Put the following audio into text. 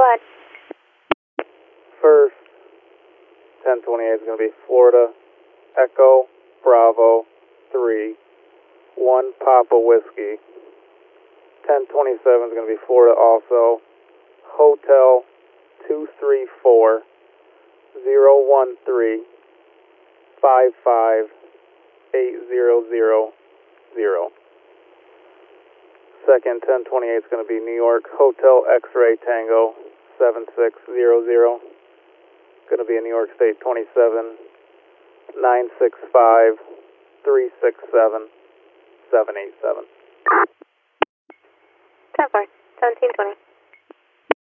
Go ahead. First, 1028 is going to be Florida, Echo, Bravo, 3, 1 Papa Whiskey. 1027 is going to be Florida also, Hotel 234 013 55 8000. Second, 1028 is going to be New York, Hotel X-Ray Tango 7600. Going to be in New York State 27 965 367 787. 10-4, 1720.